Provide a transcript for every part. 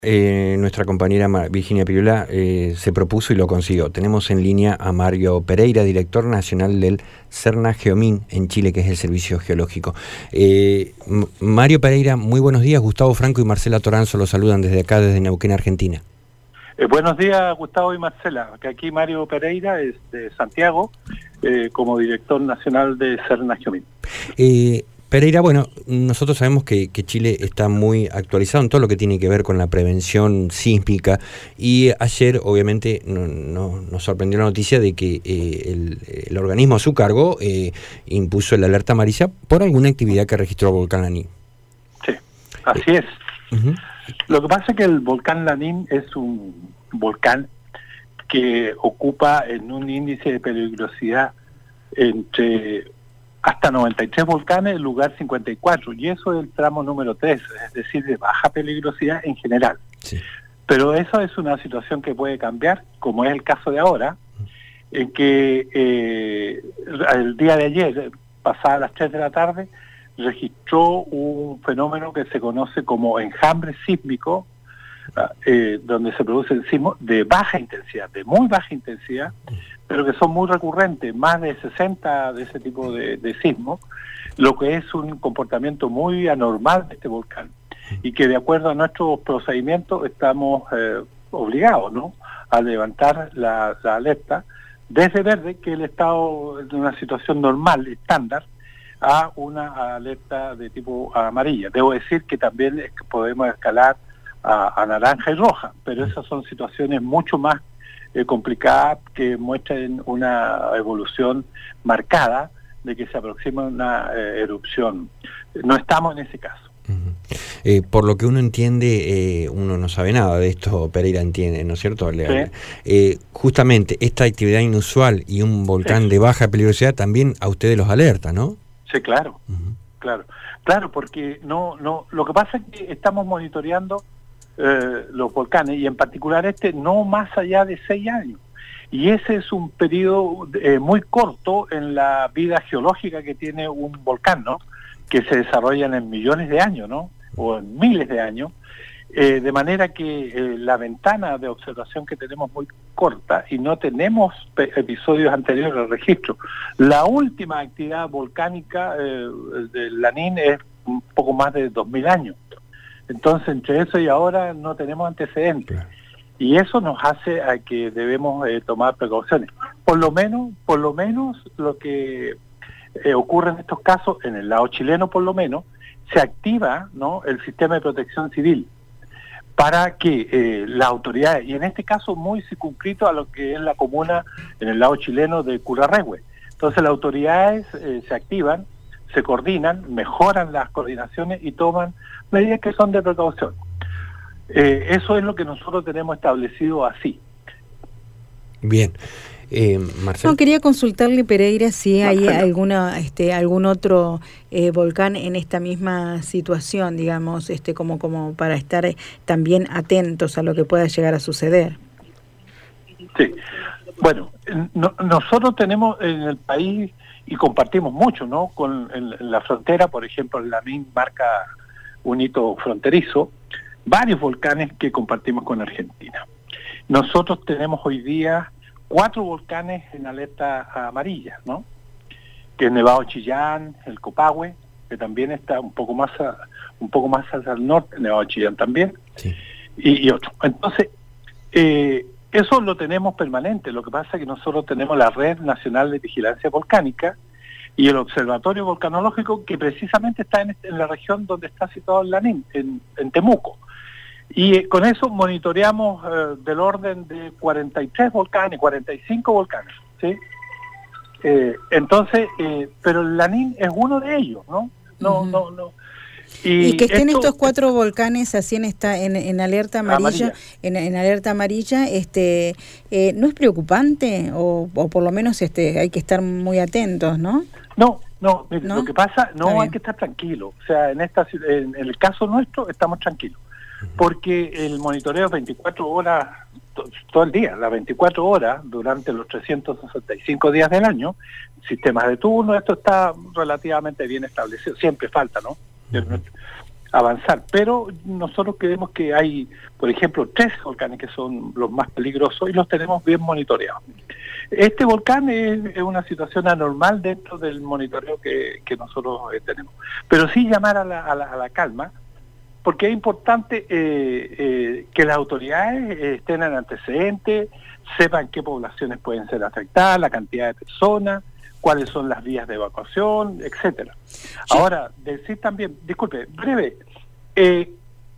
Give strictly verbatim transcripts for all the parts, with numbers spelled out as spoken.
Eh, nuestra compañera Virginia Pirula eh, se propuso y lo consiguió. Tenemos en línea a Mario Pereira, director nacional del CERNA-GEOMIN en Chile, que es el Servicio Geológico. Eh, Mario Pereira, muy buenos días. Gustavo Franco y Marcela Toranzo los saludan desde acá, desde Neuquén, Argentina. Eh, buenos días, Gustavo y Marcela. Que aquí Mario Pereira es de Santiago, eh, como director nacional de CERNA-GEOMIN. Eh, Pereira, bueno, nosotros sabemos que, que Chile está muy actualizado en todo lo que tiene que ver con la prevención sísmica, y ayer obviamente no, no, nos sorprendió la noticia de que eh, el, el organismo a su cargo eh, impuso la alerta amarilla por alguna actividad que registró el volcán Lanín. Sí, así es. Uh-huh. Lo que pasa es que el volcán Lanín es un volcán que ocupa en un índice de peligrosidad entre hasta noventa y tres volcanes, el lugar cincuenta y cuatro, y eso es el tramo número tres, es decir, de baja peligrosidad en general. Sí. Pero eso es una situación que puede cambiar, como es el caso de ahora, en que eh, el día de ayer, pasadas las tres de la tarde, registró un fenómeno que se conoce como enjambre sísmico, eh, donde se producen sismos de baja intensidad, de muy baja intensidad, pero que son muy recurrentes, más de sesenta de ese tipo de, de sismos, lo que es un comportamiento muy anormal de este volcán, y que de acuerdo a nuestros procedimientos estamos eh, obligados, ¿no?, a levantar la, la alerta desde verde, que es el estado de una situación normal, estándar, a una alerta de tipo amarilla. Debo decir que también es que podemos escalar a, a naranja y roja, pero esas son situaciones mucho más Eh, complicada, que muestran una evolución marcada de que se aproxima una eh, erupción. No estamos en ese caso. Uh-huh. Eh, por lo que uno entiende, eh, uno no sabe nada de esto, Pereira entiende, ¿no es cierto? Sí. Eh, justamente esta actividad inusual y un volcán sí. de baja peligrosidad también a ustedes los alerta, ¿no? Sí, claro, uh-huh. claro, claro, porque no, no, lo que pasa es que estamos monitoreando Eh, los volcanes, y en particular este, no más allá de seis años. Y ese es un periodo eh, muy corto en la vida geológica que tiene un volcán, ¿no?, que se desarrollan en millones de años, ¿no?, o en miles de años, eh, de manera que eh, la ventana de observación que tenemos es muy corta y no tenemos episodios anteriores al registro. La última actividad volcánica eh, del Lanín es un poco más de dos mil años. Entonces, entre eso y ahora no tenemos antecedentes. Claro. Y eso nos hace a que debemos eh, tomar precauciones. Por lo menos, por lo menos lo que eh, ocurre en estos casos, en el lado chileno por lo menos, se activa, ¿no?, el sistema de protección civil para que eh, las autoridades, y en este caso muy circunscrito a lo que es la comuna en el lado chileno de Curarrehue. Entonces las autoridades eh, se activan, se coordinan, mejoran las coordinaciones y toman medidas que son de precaución. Eh, eso es lo que nosotros tenemos establecido así. Bien. Eh, Marcelo. No, quería consultarle, Pereira, si hay Marcelo. alguna, este, algún otro eh, volcán en esta misma situación, digamos, este, como, como para estar también atentos a lo que pueda llegar a suceder. Sí. Bueno, no, nosotros tenemos en el país, y compartimos mucho, ¿no?, con en, en la frontera, por ejemplo, el Lanín marca un hito fronterizo, varios volcanes que compartimos con Argentina. Nosotros tenemos hoy día cuatro volcanes en alerta amarilla, ¿no?, que es Nevado Chillán, el Copahue, que también está un poco más a, un poco más hacia el norte, Nevado Chillán también, sí. y, y otro. Entonces, eh, eso lo tenemos permanente. Lo que pasa es que nosotros tenemos la Red Nacional de Vigilancia Volcánica y el Observatorio Volcanológico, que precisamente está en, en la región donde está situado el Lanín, en, en Temuco. Y eh, con eso monitoreamos eh, del orden de cuarenta y tres volcanes, cuarenta y cinco volcanes, ¿sí? Eh, entonces, eh, pero el Lanín es uno de ellos, ¿no? No, uh-huh. no, no. Y, y que estén esto, estos cuatro volcanes así en esta en, en alerta amarilla, amarilla. En, en alerta amarilla, este, eh, ¿no es preocupante? O, o por lo menos este hay que estar muy atentos, ¿no? No, no, ¿no? Lo que pasa, no Está hay bien. que estar tranquilo. O sea, en esta en el caso nuestro estamos tranquilos, porque el monitoreo es veinticuatro horas, to, todo el día, las veinticuatro horas durante los trescientos sesenta y cinco días del año, sistemas de turno, esto está relativamente bien establecido, siempre falta, ¿no? avanzar, pero nosotros creemos que hay, por ejemplo, tres volcanes que son los más peligrosos y los tenemos bien monitoreados. Este volcán es, es una situación anormal dentro del monitoreo que, que nosotros eh, tenemos, pero sí llamar a la, a la, a la calma, porque es importante eh, eh, que las autoridades eh, estén en antecedentes, sepan qué poblaciones pueden ser afectadas, la cantidad de personas, cuáles son las vías de evacuación, etcétera. Sí. Ahora, decir también, disculpe, breve, eh,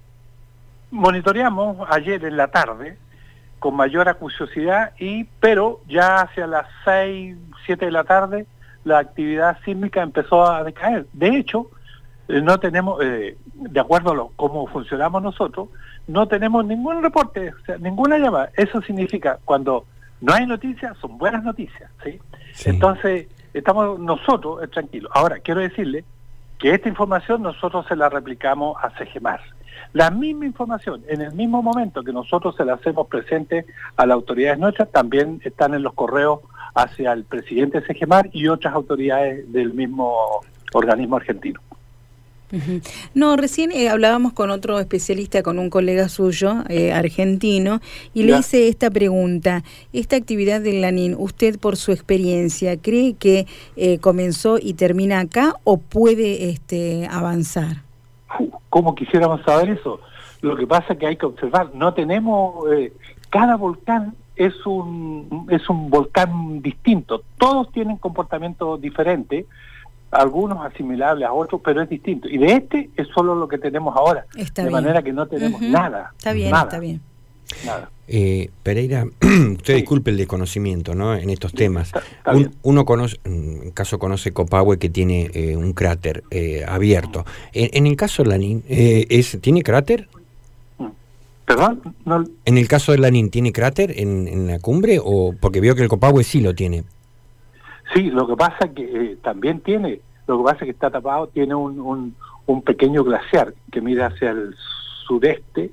monitoreamos ayer en la tarde con mayor acuciosidad, y pero ya hacia las seis, siete de la tarde la actividad sísmica empezó a decaer. De hecho, eh, no tenemos, eh, de acuerdo a lo, cómo funcionamos nosotros, no tenemos ningún reporte, o sea, ninguna llamada. Eso significa, cuando no hay noticias, son buenas noticias, ¿sí? Sí. Entonces, estamos nosotros eh, tranquilos. Ahora, quiero decirle que esta información nosotros se la replicamos a Segemar. La misma información, en el mismo momento que nosotros se la hacemos presente a las autoridades nuestras, también están en los correos hacia el presidente de Segemar y otras autoridades del mismo organismo argentino. Uh-huh. No, recién eh, hablábamos con otro especialista, con un colega suyo, eh, argentino, y ya le hice esta pregunta. Esta actividad del Lanín, usted por su experiencia, ¿cree que eh, comenzó y termina acá o puede este, avanzar? ¿Cómo quisiéramos saber eso? Lo que pasa es que hay que observar, no tenemos, eh, cada volcán es un, es un volcán distinto, todos tienen comportamientos diferentes, algunos asimilables a otros, pero es distinto. Y de este es solo lo que tenemos ahora. Está de bien. manera que no tenemos uh-huh. nada. Está bien, nada, está bien. Nada. Eh, Pereira, usted sí. disculpe el desconocimiento, ¿no? En estos temas. Está, está Un, uno conoce, en caso conoce Copahue, que tiene eh, un cráter eh, abierto. En, en el caso de Lanín, eh, es, ¿tiene cráter? ¿Perdón? No. En el caso de Lanín, ¿tiene cráter en, en la cumbre? O porque veo que el Copahue sí lo tiene. Sí, lo que pasa es que eh, también tiene, lo que pasa es que está tapado, tiene un, un, un pequeño glaciar que mira hacia el sureste,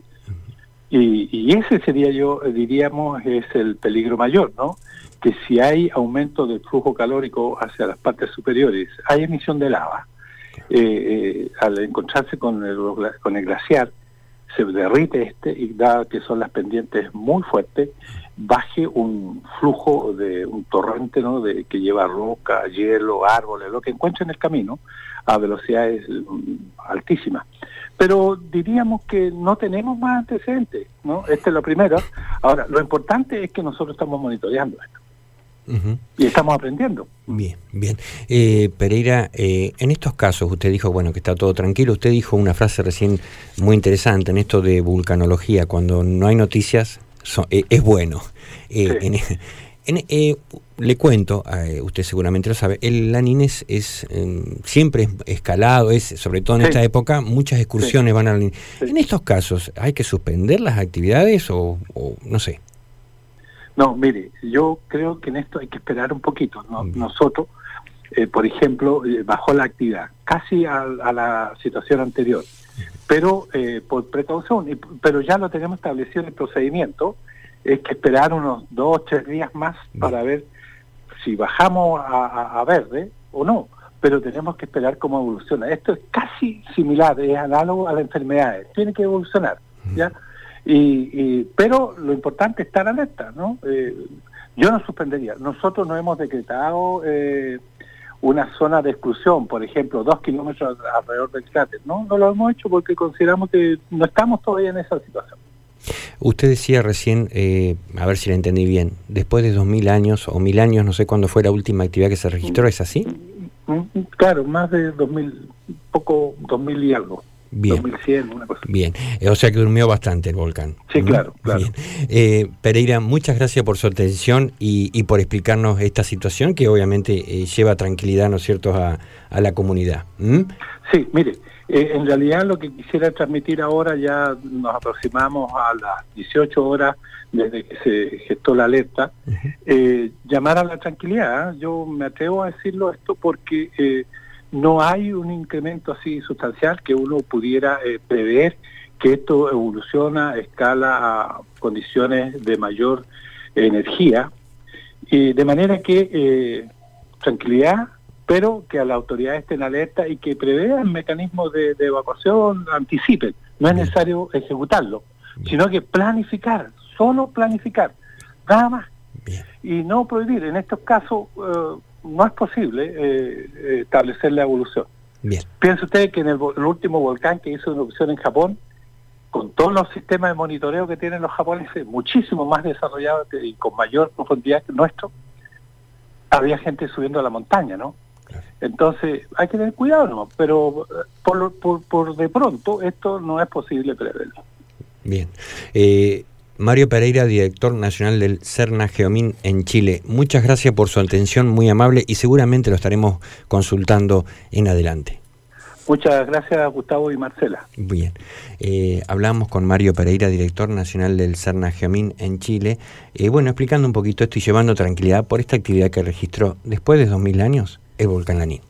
y, y ese sería, yo diríamos, es el peligro mayor, ¿no? Que si hay aumento del flujo calórico hacia las partes superiores, hay emisión de lava, eh, eh, al encontrarse con el, con el glaciar, se derrite este, y dado que son las pendientes muy fuertes, baje un flujo de un torrente, ¿no? De que lleva roca, hielo, árboles, lo que encuentre en el camino, a velocidades um, altísimas. Pero diríamos que no tenemos más antecedentes, ¿no? Esta es la primera. Ahora, lo importante es que nosotros estamos monitoreando esto. Uh-huh. Y estamos aprendiendo. Bien, bien. Eh, Pereira, eh, en estos casos, usted dijo, bueno, que está todo tranquilo. Usted dijo una frase recién muy interesante en esto de vulcanología: cuando no hay noticias, son, eh, es bueno. Eh, sí. en, en, eh, le cuento, eh, usted seguramente lo sabe, el Lanín es, es eh, siempre es escalado, es, sobre todo en sí. esta época, muchas excursiones sí. van al Lanín. Sí. En estos casos, ¿hay que suspender las actividades o, o no sé? No, mire, yo creo que en esto hay que esperar un poquito, ¿no? Nosotros, eh, por ejemplo, eh, bajó la actividad, casi a, a la situación anterior, pero eh, por precaución, y, pero ya lo tenemos establecido en el procedimiento, es que esperar unos dos o tres días más para ver si bajamos a, a, a verde o no, pero tenemos que esperar cómo evoluciona. Esto es casi similar, es análogo a las enfermedades, tiene que evolucionar, ¿ya? Y, y pero lo importante es estar alerta, ¿no? Eh, yo no suspendería. Nosotros no hemos decretado eh, una zona de exclusión, por ejemplo, dos kilómetros alrededor del cráter. No, no lo hemos hecho porque consideramos que no estamos todavía en esa situación. Usted decía recién, eh, a ver si la entendí bien, después de dos mil años o mil años, no sé cuándo fue la última actividad que se registró, ¿es así? Claro, más de dos mil, poco, dos mil y algo. Bien. dos mil cien, una cosa. Bien, eh, o sea que durmió bastante el volcán. Sí, claro, claro. Bien. Eh, Pereira, muchas gracias por su atención y, y por explicarnos esta situación que obviamente eh, lleva tranquilidad, ¿no es cierto?, a, a la comunidad. ¿Mm? Sí, mire, eh, en realidad lo que quisiera transmitir ahora, ya nos aproximamos a las dieciocho horas desde que se gestó la alerta, uh-huh. eh, llamar a la tranquilidad. ¿eh? Yo me atrevo a decirlo esto porque Eh, no hay un incremento así sustancial que uno pudiera eh, prever que esto evoluciona, escala a condiciones de mayor eh, energía, y de manera que eh, tranquilidad, pero que a las autoridades estén alerta y que prevean mecanismos de, de evacuación, anticipen. No es necesario ejecutarlo, sino que planificar, solo planificar, nada más. Bien. Y no prohibir. En estos casos eh, no es posible eh, establecer la evolución. Bien. Piense usted que en el, el último volcán que hizo erupción en Japón, con todos los sistemas de monitoreo que tienen los japoneses, muchísimo más desarrollados y con mayor profundidad que el nuestro, había gente subiendo a la montaña, ¿no? Claro. Entonces hay que tener cuidado, ¿no? Pero por, por, por de pronto esto no es posible preverlo. Bien. Eh, Mario Pereira, director nacional del CERNA Geomin en Chile. Muchas gracias por su atención, muy amable, y seguramente lo estaremos consultando en adelante. Muchas gracias, Gustavo y Marcela. Bien. Eh, hablamos con Mario Pereira, director nacional del CERNA Geomin en Chile. Eh, bueno, explicando un poquito esto y llevando tranquilidad por esta actividad que registró después de dos mil años el volcán Lanín.